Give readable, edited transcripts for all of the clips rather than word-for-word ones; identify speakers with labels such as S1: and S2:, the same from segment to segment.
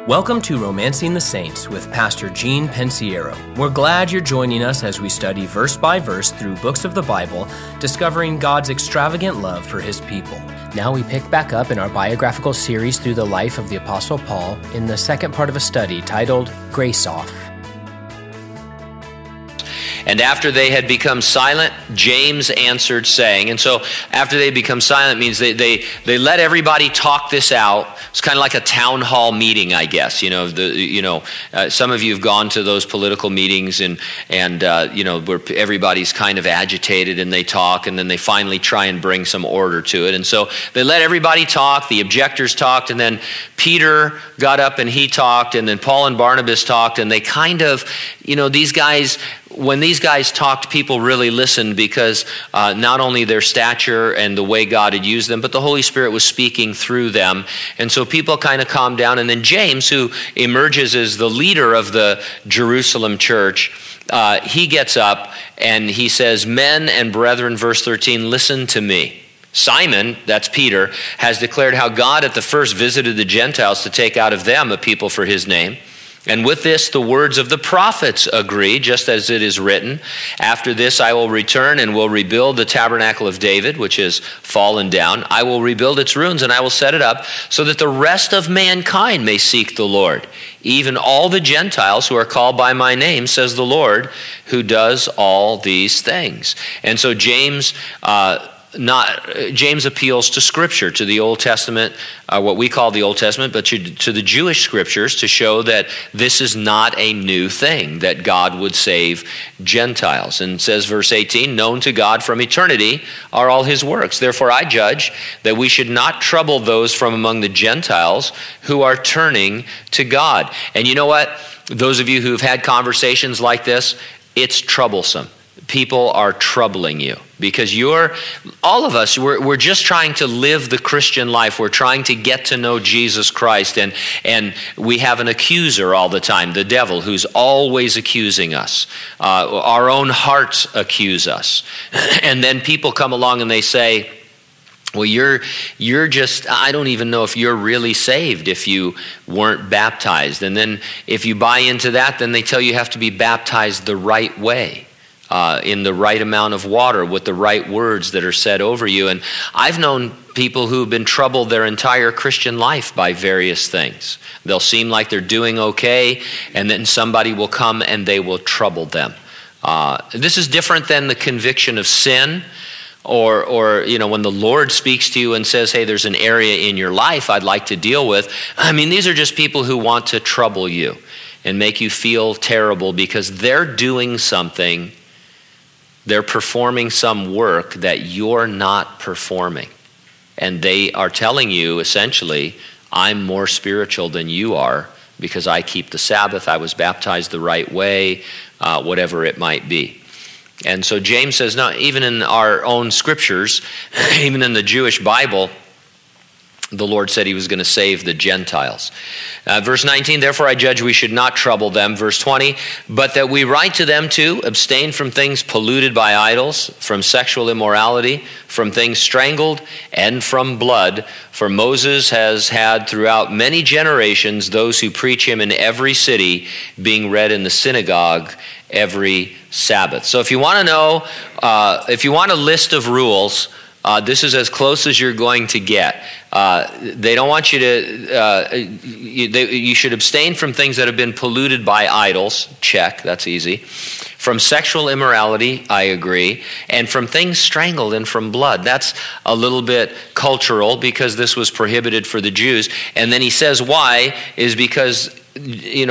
S1: Welcome to Romancing the Saints with Pastor Gene Pensiero. We're glad you're joining us as we study verse by verse through books of the Bible, discovering God's extravagant love for His people. Now we pick back up in our biographical series through the life of the Apostle Paul in the second part of a study titled Grace Off.
S2: And after they had become silent, James answered, saying, and so after they become silent means they let everybody talk this out. It's kind of like a town hall meeting, I guess. Some of you have gone to those political meetings and where everybody's kind of agitated and they talk, and then they finally try and bring some order to it. And so they let everybody talk. The objectors talked, and then Peter got up and he talked, and then Paul and Barnabas talked, and they kind of, these guys. When these guys talked, people really listened because not only their stature and the way God had used them, but the Holy Spirit was speaking through them. And so people kind of calmed down. And then James, who emerges as the leader of the Jerusalem church, he gets up and he says, "Men and brethren," verse 13, "listen to me. Simon," that's Peter, "has declared how God at the first visited the Gentiles to take out of them a people for his name. And with this, the words of the prophets agree, just as it is written, after this I will return and will rebuild the tabernacle of David, which is fallen down. I will rebuild its ruins and I will set it up so that the rest of mankind may seek the Lord. Even all the Gentiles who are called by my name, says the Lord, who does all these things." And so James appeals to Scripture, to the Old Testament, what we call the Old Testament, but to the Jewish Scriptures, to show that this is not a new thing, that God would save Gentiles. And it says, verse 18, "Known to God from eternity are all his works. Therefore I judge that we should not trouble those from among the Gentiles who are turning to God." And you know what? Those of you who've had conversations like this, it's troublesome. People are troubling you because all of us, we're just trying to live the Christian life. We're trying to get to know Jesus Christ, and we have an accuser all the time, the devil, who's always accusing us. Our own hearts accuse us. And then people come along and they say, "Well, you're just, I don't even know if you're really saved if you weren't baptized." And then if you buy into that, then they tell you have to be baptized the right way. In the right amount of water with the right words that are said over you. And I've known people who've been troubled their entire Christian life by various things. They'll seem like they're doing okay, and then somebody will come and they will trouble them. This is different than the conviction of sin, or when the Lord speaks to you and says, "Hey, there's an area in your life I'd like to deal with." I mean, these are just people who want to trouble you and make you feel terrible because they're doing something. They're performing some work that you're not performing. And they are telling you, essentially, "I'm more spiritual than you are because I keep the Sabbath, I was baptized the right way," whatever it might be. And so James says, no, even in our own scriptures, even in the Jewish Bible, the Lord said he was going to save the Gentiles. Verse 19, "Therefore I judge we should not trouble them." Verse 20, "But that we write to them to abstain from things polluted by idols, from sexual immorality, from things strangled, and from blood. For Moses has had throughout many generations those who preach him in every city, being read in the synagogue every Sabbath." So if you want to know, if you want a list of rules, this is as close as you're going to get. They don't want you to, you should abstain from things that have been polluted by idols. Check, that's easy. From sexual immorality, I agree. And from things strangled and from blood. That's a little bit cultural because this was prohibited for the Jews. And then he says why is because you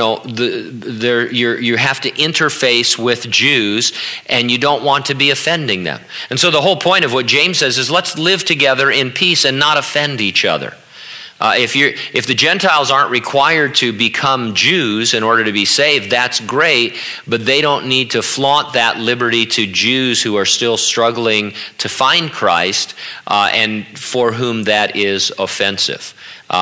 S2: have to interface with Jews and you don't want to be offending them. And so the whole point of what James says is let's live together in peace and not offend each other. If the Gentiles aren't required to become Jews in order to be saved, that's great, but they don't need to flaunt that liberty to Jews who are still struggling to find Christ and for whom that is offensive.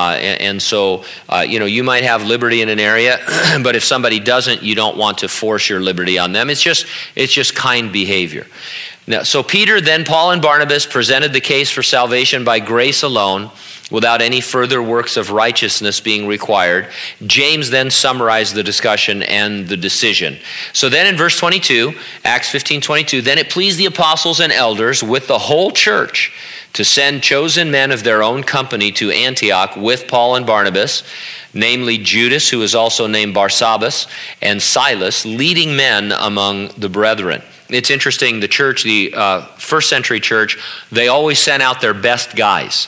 S2: So you might have liberty in an area, but if somebody doesn't, you don't want to force your liberty on them. It's just kind behavior. Now, so Peter, then Paul and Barnabas presented the case for salvation by grace alone, without any further works of righteousness being required. James then summarized the discussion and the decision. So then in verse 22, Acts 15:22, then it pleased the apostles and elders with the whole church to send chosen men of their own company to Antioch with Paul and Barnabas, namely Judas, who is also named Barsabbas, and Silas, leading men among the brethren. It's interesting, the church, the first century church, they always sent out their best guys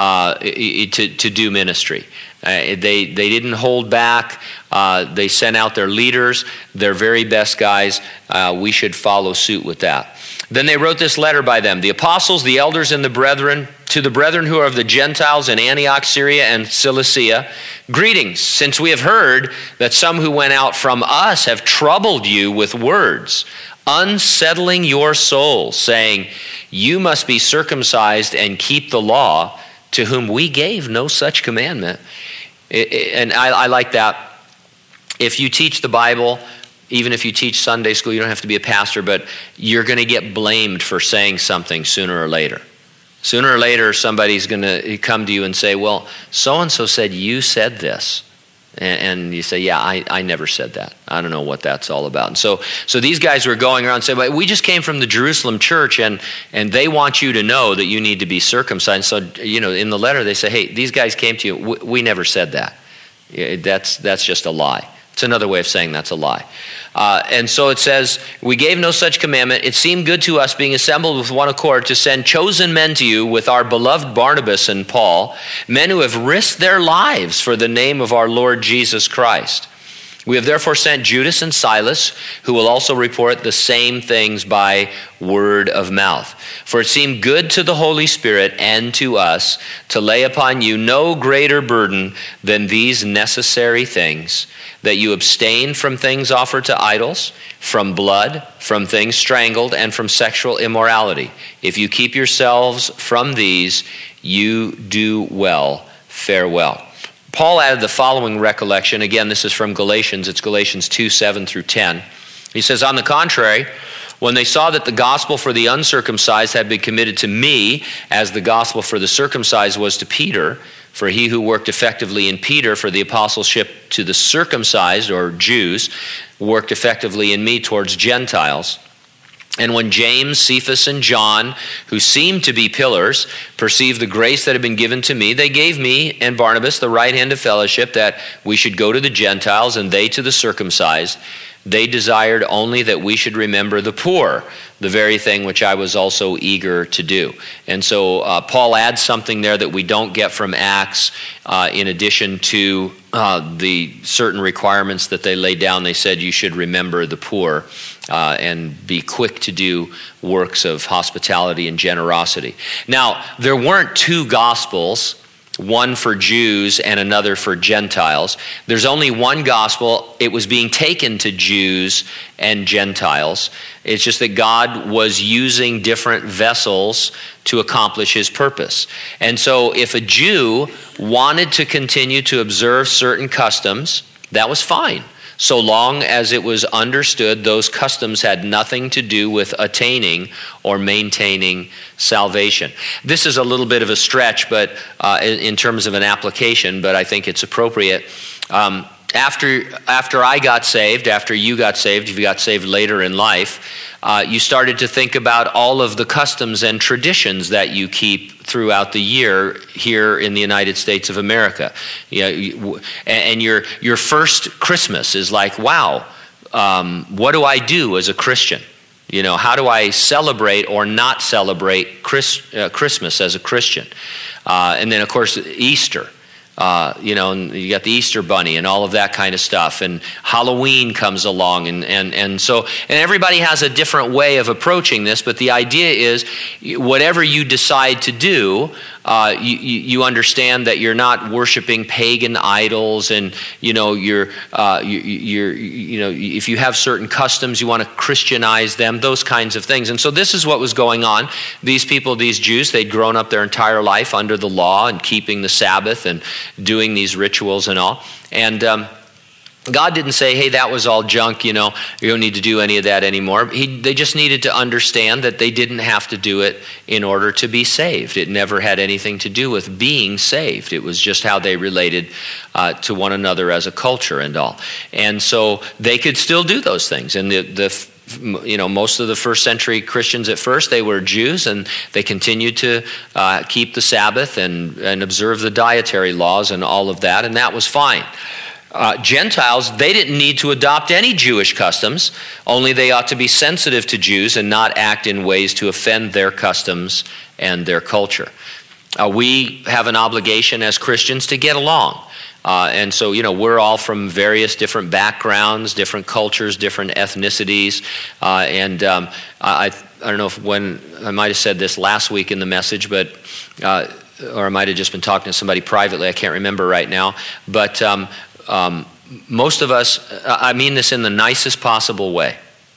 S2: to do ministry. They didn't hold back. They sent out their leaders, their very best guys. We should follow suit with that. Then they wrote this letter by them, the apostles, the elders, and the brethren, to the brethren who are of the Gentiles in Antioch, Syria, and Cilicia, greetings, since we have heard that some who went out from us have troubled you with words, unsettling your souls, saying, you must be circumcised and keep the law, to whom we gave no such commandment. And I like that. If you teach the Bible, even if you teach Sunday school, you don't have to be a pastor, but you're going to get blamed for saying something sooner or later. Sooner or later, somebody's going to come to you and say, well, so-and-so said you said this. And you say, yeah, I never said that. I don't know what that's all about. And so these guys were going around saying, well, we just came from the Jerusalem church, and they want you to know that you need to be circumcised. So, in the letter they say, hey, these guys came to you. We never said that. That's just a lie. It's another way of saying that's a lie. And so it says, we gave no such commandment. It seemed good to us, being assembled with one accord, to send chosen men to you with our beloved Barnabas and Paul, men who have risked their lives for the name of our Lord Jesus Christ. We have therefore sent Judas and Silas, who will also report the same things by word of mouth. For it seemed good to the Holy Spirit and to us to lay upon you no greater burden than these necessary things, that you abstain from things offered to idols, from blood, from things strangled, and from sexual immorality. If you keep yourselves from these, you do well. Farewell. Paul added the following recollection. Again, this is from Galatians. It's Galatians 2:7 through 10. He says, on the contrary, when they saw that the gospel for the uncircumcised had been committed to me, as the gospel for the circumcised was to Peter, for he who worked effectively in Peter for the apostleship to the circumcised, or Jews, worked effectively in me towards Gentiles. And when James, Cephas, and John, who seemed to be pillars, perceived the grace that had been given to me, they gave me and Barnabas the right hand of fellowship, that we should go to the Gentiles and they to the circumcised. They desired only that we should remember the poor, the very thing which I was also eager to do. And so Paul adds something there that we don't get from Acts. In addition to the certain requirements that they laid down, they said you should remember the poor and be quick to do works of hospitality and generosity. Now, there weren't two gospels, one for Jews and another for Gentiles. There's only one gospel. It was being taken to Jews and Gentiles. It's just that God was using different vessels to accomplish his purpose. And so if a Jew wanted to continue to observe certain customs, that was fine, so long as it was understood those customs had nothing to do with attaining or maintaining salvation. This is a little bit of a stretch, but in terms of an application, but I think it's appropriate. After I got saved, after you got saved, if you got saved later in life, you started to think about all of the customs and traditions that you keep throughout the year here in the United States of America. And your first Christmas is like, wow, what do I do as a Christian? How do I celebrate or not celebrate Christmas as a Christian? And then, of course, Easter. And you got the Easter bunny and all of that kind of stuff, and Halloween comes along, and so everybody has a different way of approaching this, but the idea is whatever you decide to do, you understand that you're not worshiping pagan idols, and you're if you have certain customs, you want to Christianize them, those kinds of things. And so this is what was going on. These people, these Jews, they'd grown up their entire life under the law and keeping the Sabbath and doing these rituals and all. And God didn't say, hey, that was all junk, you don't need to do any of that anymore. They just needed to understand that they didn't have to do it in order to be saved. It never had anything to do with being saved. It was just how they related to one another as a culture and all. And so they could still do those things. And most of the first century Christians at first, they were Jews, and they continued to keep the Sabbath and observe the dietary laws and all of that, and that was fine. Gentiles, they didn't need to adopt any Jewish customs, only they ought to be sensitive to Jews and not act in ways to offend their customs and their culture. We have an obligation as Christians to get along. And so, we're all from various different backgrounds, different cultures, different ethnicities. I don't know when I might have said this last week in the message, but or I might have just been talking to somebody privately. I can't remember right now. But most of us, I mean this in the nicest possible way,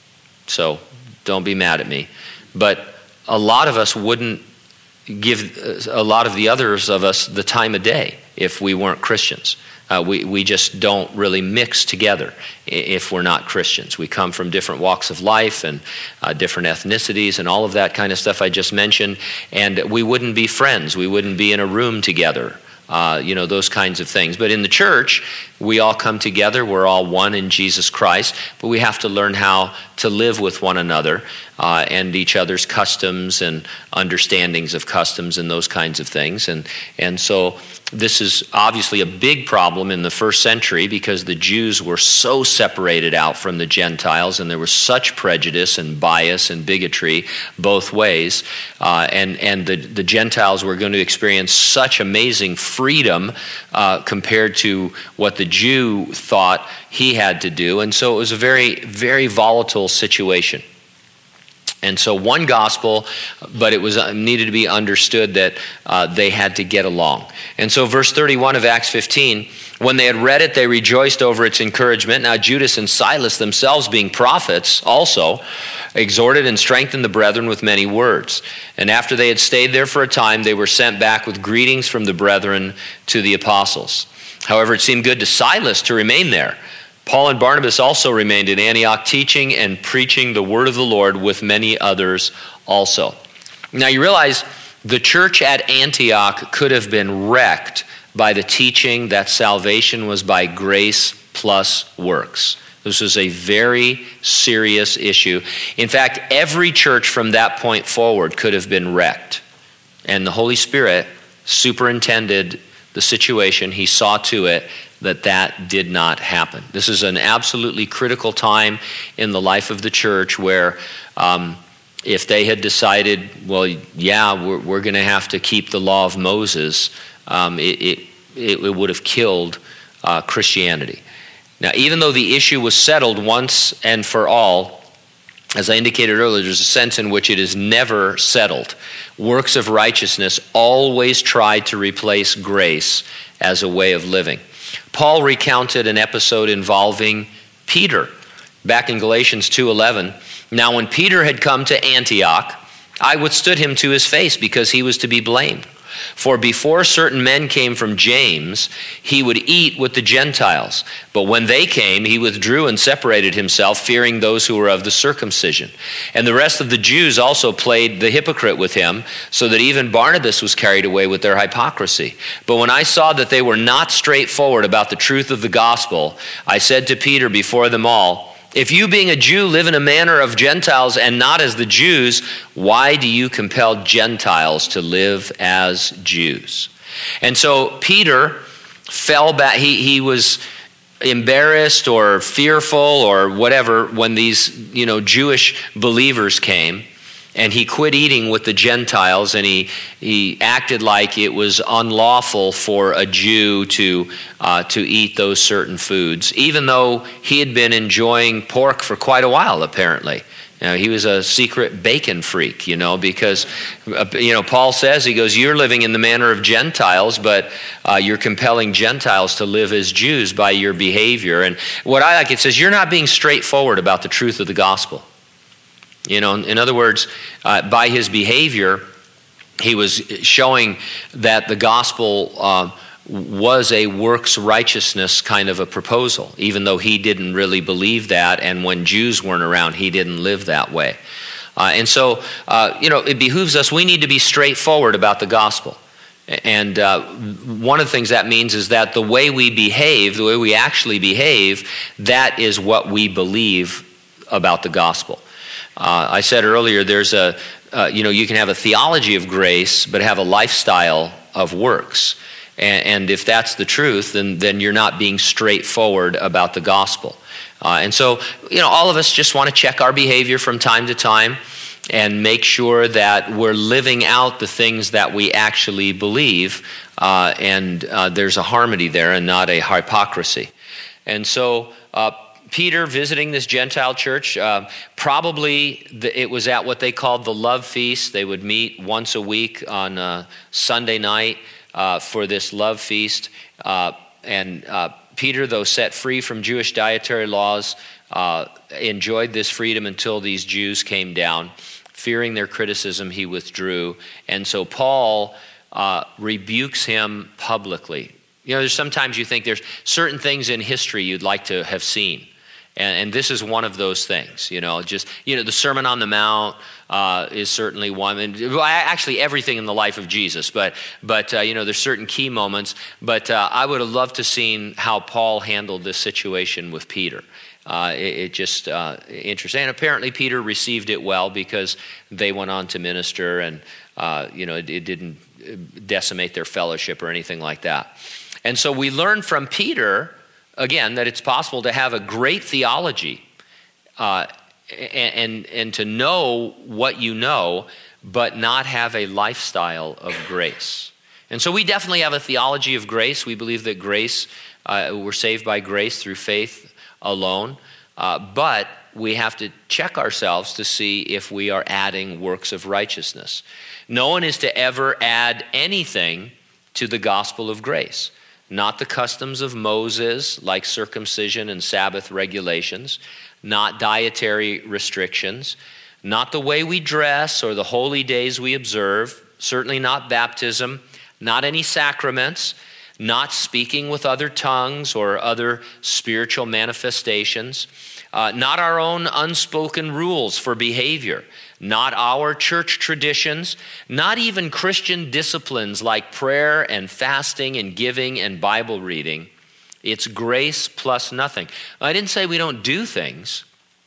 S2: so don't be mad at me. But a lot of us wouldn't give a lot of the others of us the time of day if we weren't Christians. We just don't really mix together if we're not Christians. We come from different walks of life and different ethnicities and all of that kind of stuff I just mentioned, and we wouldn't be friends. We wouldn't be in a room together. Those kinds of things. But in the church, we all come together. We're all one in Jesus Christ, but we have to learn how to live with one another and each other's customs and understandings of customs and those kinds of things. And so this is obviously a big problem in the first century because the Jews were so separated out from the Gentiles, and there was such prejudice and bias and bigotry both ways. And the Gentiles were going to experience such amazing freedom compared to what the Jew thought he had to do. And so it was a very, very volatile situation. And so one gospel, but it was needed to be understood that they had to get along. And so verse 31 of Acts 15, when they had read it, they rejoiced over its encouragement. Now Judas and Silas themselves, being prophets also, exhorted and strengthened the brethren with many words. And after they had stayed there for a time, they were sent back with greetings from the brethren to the apostles. However, it seemed good to Silas to remain there. Paul and Barnabas also remained in Antioch, teaching and preaching the word of the Lord with many others also. Now you realize the church at Antioch could have been wrecked by the teaching that salvation was by grace plus works. This was a very serious issue. In fact, every church from that point forward could have been wrecked. And the Holy Spirit superintended the situation. He saw to it that did not happen. This is an absolutely critical time in the life of the church where if they had decided, well, yeah, we're going to have to keep the law of Moses, it would have killed Christianity. Now, even though the issue was settled once and for all, as I indicated earlier, there's a sense in which it is never settled. Works of righteousness always try to replace grace as a way of living. Paul recounted an episode involving Peter back in Galatians 2:11. Now when Peter had come to Antioch, I withstood him to his face because he was to be blamed. For before certain men came from James, he would eat with the Gentiles. But when they came, he withdrew and separated himself, fearing those who were of the circumcision. And the rest of the Jews also played the hypocrite with him, so that even Barnabas was carried away with their hypocrisy. But when I saw that they were not straightforward about the truth of the gospel, I said to Peter before them all, if you being a Jew live in a manner of Gentiles and not as the Jews, why do you compel Gentiles to live as Jews? And so Peter fell back. He was embarrassed or fearful or whatever when these Jewish believers came. And he quit eating with the Gentiles, and he acted like it was unlawful for a Jew to eat those certain foods, even though he had been enjoying pork for quite a while, apparently. He was a secret bacon freak, because, Paul says, he goes, you're living in the manner of Gentiles, but you're compelling Gentiles to live as Jews by your behavior. And what I like, it says, you're not being straightforward about the truth of the gospel. In other words, by his behavior, he was showing that the gospel was a works righteousness kind of a proposal, even though he didn't really believe that, and when Jews weren't around, he didn't live that way. And so, it behooves us, we need to be straightforward about the gospel. And one of the things that means is that the way we behave, the way we actually behave, that is what we believe about the gospel. I said earlier, there's you can have a theology of grace, but have a lifestyle of works. And if that's the truth, then you're not being straightforward about the gospel. And so, all of us just want to check our behavior from time to time and make sure that we're living out the things that we actually believe, and there's a harmony there and not a hypocrisy. And so Peter visiting this Gentile church, probably it was at what they called the Love Feast. They would meet once a week on Sunday night for this Love Feast. And Peter, though set free from Jewish dietary laws, enjoyed this freedom until these Jews came down. Fearing their criticism, he withdrew. And so Paul rebukes him publicly. There's sometimes you think there's certain things in history you'd like to have seen. And this is one of those things, the Sermon on the Mount is certainly one. And actually everything in the life of Jesus, but there's certain key moments. But I would have loved to seen how Paul handled this situation with Peter. It just interesting. And apparently Peter received it well because they went on to minister, and it didn't decimate their fellowship or anything like that. And so we learn from Peter, again, that it's possible to have a great theology and to know what you know, but not have a lifestyle of grace. And so we definitely have a theology of grace. We believe that grace, we're saved by grace through faith alone, but we have to check ourselves to see if we are adding works of righteousness. No one is to ever add anything to the gospel of grace. Not the customs of Moses, like circumcision and Sabbath regulations, not dietary restrictions, not the way we dress or the holy days we observe, certainly not baptism, not any sacraments, not speaking with other tongues or other spiritual manifestations, not our own unspoken rules for behavior, not our church traditions, not even Christian disciplines like prayer and fasting and giving and Bible reading. It's grace plus nothing. I didn't say we don't do things.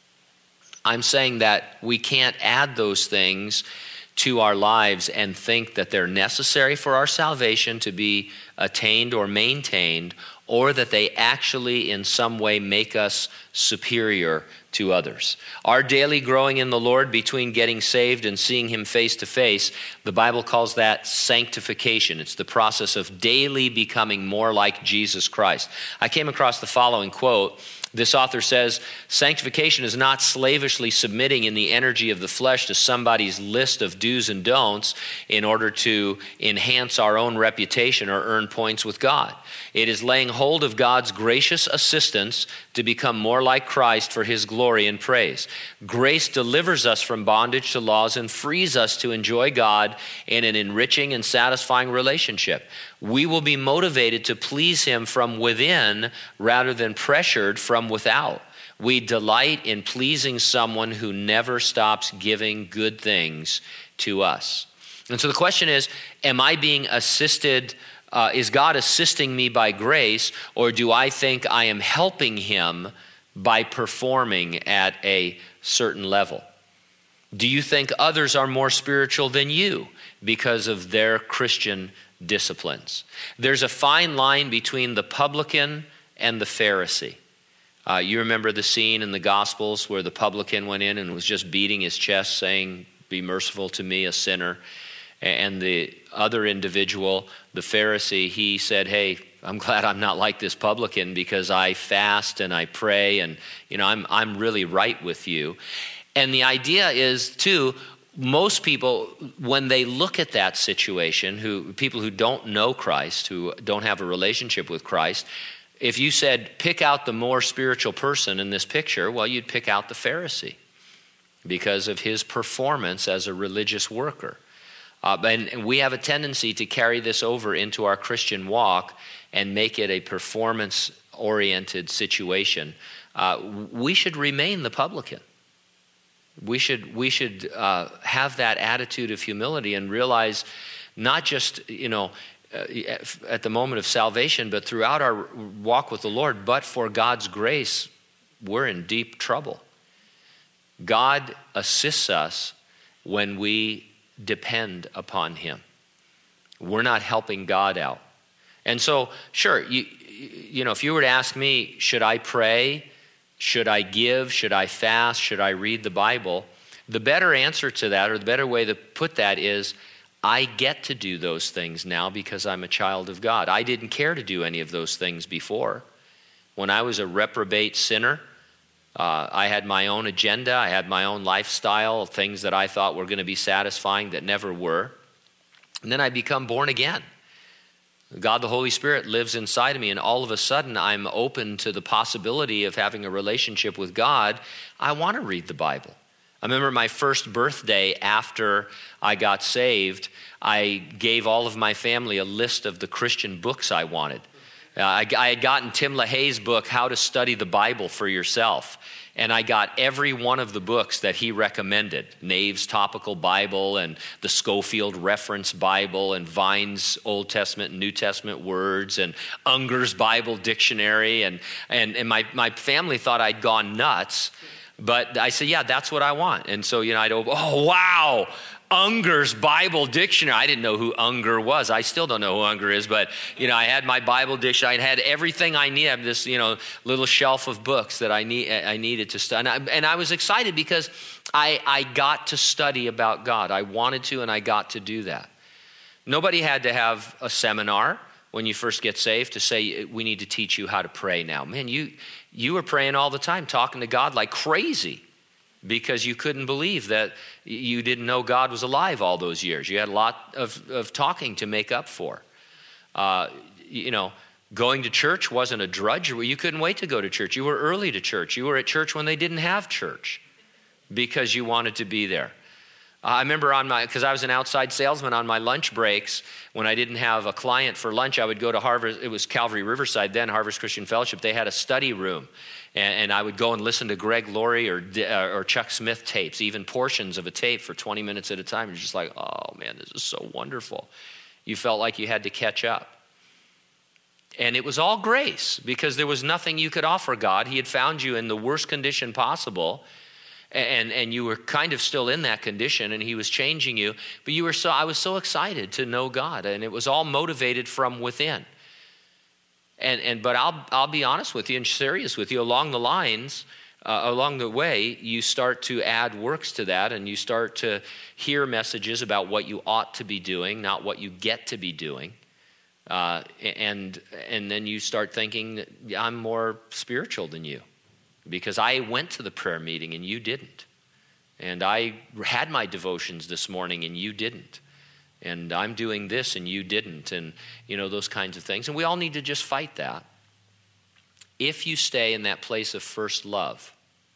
S2: I'm saying that we can't add those things to our lives and think that they're necessary for our salvation to be attained or maintained, or that they actually in some way make us superior to others. Our daily growing in the Lord between getting saved and seeing Him face to face, the Bible calls that sanctification. It's the process of daily becoming more like Jesus Christ. I came across the following quote. This author says, sanctification is not slavishly submitting in the energy of the flesh to somebody's list of do's and don'ts in order to enhance our own reputation or earn points with God. It is laying hold of God's gracious assistance to become more like Christ for His glory and praise. Grace delivers us from bondage to laws and frees us to enjoy God in an enriching and satisfying relationship. We will be motivated to please Him from within rather than pressured from without. We delight in pleasing someone who never stops giving good things to us. And so the question is, am I being assisted? Is God assisting me by grace, or do I think I am helping Him by performing at a certain level? Do you think others are more spiritual than you because of their Christian disciplines? There's a fine line between the publican and the Pharisee. You remember the scene in the Gospels where the publican went in and was just beating his chest saying, "Be merciful to me, a sinner." And the other individual, the Pharisee, he said, "Hey, I'm glad I'm not like this publican because I fast and I pray and I'm really right with you." And the idea is too, most people, when they look at that situation, people who don't know Christ, who don't have a relationship with Christ, if you said, pick out the more spiritual person in this picture, well, you'd pick out the Pharisee because of his performance as a religious worker. And we have a tendency to carry this over into our Christian walk and make it a performance-oriented situation. We should remain the publican. We should have that attitude of humility and realize not just, at the moment of salvation, but throughout our walk with the Lord, but for God's grace, we're in deep trouble. God assists us when we depend upon him. We're not helping God out. And so, sure, if you were to ask me, should I pray? Should I give? Should I fast? Should I read the Bible? The better answer to that, or the better way to put that is, I get to do those things now because I'm a child of God. I didn't care to do any of those things before. When I was a reprobate sinner, I had my own agenda. I had my own lifestyle, things that I thought were going to be satisfying that never were. And then I become born again. God, the Holy Spirit, lives inside of me, and all of a sudden I'm open to the possibility of having a relationship with God. I want to read the Bible. I remember my first birthday after I got saved, I gave all of my family a list of the Christian books I wanted. I had gotten Tim LaHaye's book, How to Study the Bible for Yourself, and I got every one of the books that he recommended. Nave's Topical Bible and the Schofield Reference Bible and Vine's Old Testament and New Testament Words and Unger's Bible Dictionary, and my family thought I'd gone nuts. But I said, yeah, that's what I want. And so, I'd go, oh, wow, Unger's Bible Dictionary. I didn't know who Unger was. I still don't know who Unger is, but, I had my Bible dictionary. I had everything I needed. I had this, little shelf of books that I needed to study. And I was excited because I got to study about God. I wanted to, and I got to do that. Nobody had to have a seminar when you first get saved to say, we need to teach you how to pray now. Man, you were praying all the time, talking to God like crazy because you couldn't believe that you didn't know God was alive all those years. You had a lot of talking to make up for. Going to church wasn't a drudge. You couldn't wait to go to church. You were early to church. You were at church when they didn't have church because you wanted to be there. I remember because I was an outside salesman, on my lunch breaks, when I didn't have a client for lunch, I would go to Harvest. It was Calvary Riverside then, Harvest Christian Fellowship. They had a study room, and I would go and listen to Greg Laurie or Chuck Smith tapes, even portions of a tape for 20 minutes at a time. You're just like, oh man, this is so wonderful. You felt like you had to catch up. And it was all grace, because there was nothing you could offer God. He had found you in the worst condition possible. And you were kind of still in that condition, and he was changing you. But I was so excited to know God, and it was all motivated from within. But I'll be honest with you and serious with you. Along the way, you start to add works to that, and you start to hear messages about what you ought to be doing, not what you get to be doing. And then you start thinking, I'm more spiritual than you. Because I went to the prayer meeting and you didn't. And I had my devotions this morning and you didn't. And I'm doing this and you didn't. And, those kinds of things. And we all need to just fight that. If you stay in that place of first love,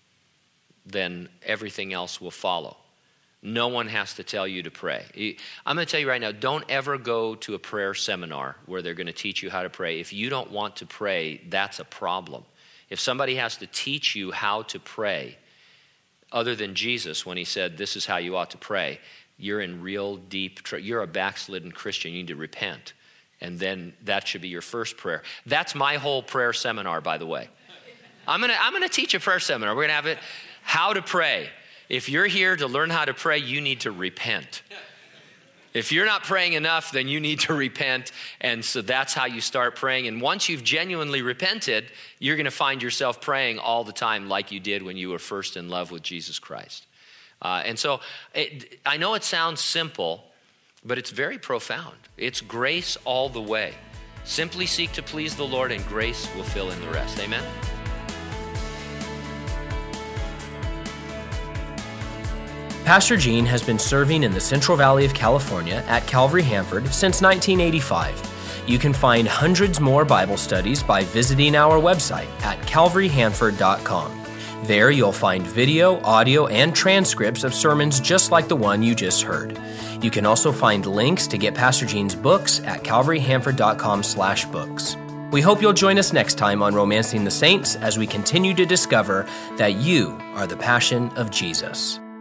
S2: then everything else will follow. No one has to tell you to pray. I'm going to tell you right now, don't ever go to a prayer seminar where they're going to teach you how to pray. If you don't want to pray, that's a problem. If somebody has to teach you how to pray, other than Jesus when he said, this is how you ought to pray, you're in real deep trouble. You're a backslidden Christian. You need to repent. And then that should be your first prayer. That's my whole prayer seminar, by the way. I'm gonna teach a prayer seminar. We're gonna have it, how to pray. If you're here to learn how to pray, you need to repent. If you're not praying enough, then you need to repent. And so that's how you start praying. And once you've genuinely repented, you're going to find yourself praying all the time like you did when you were first in love with Jesus Christ. I know it sounds simple, but it's very profound. It's grace all the way. Simply seek to please the Lord, and grace will fill in the rest. Amen?
S1: Pastor Gene has been serving in the Central Valley of California at Calvary Hanford since 1985. You can find hundreds more Bible studies by visiting our website at calvaryhanford.com. There you'll find video, audio, and transcripts of sermons just like the one you just heard. You can also find links to get Pastor Gene's books at calvaryhanford.com/books. We hope you'll join us next time on Romancing the Saints as we continue to discover that you are the passion of Jesus.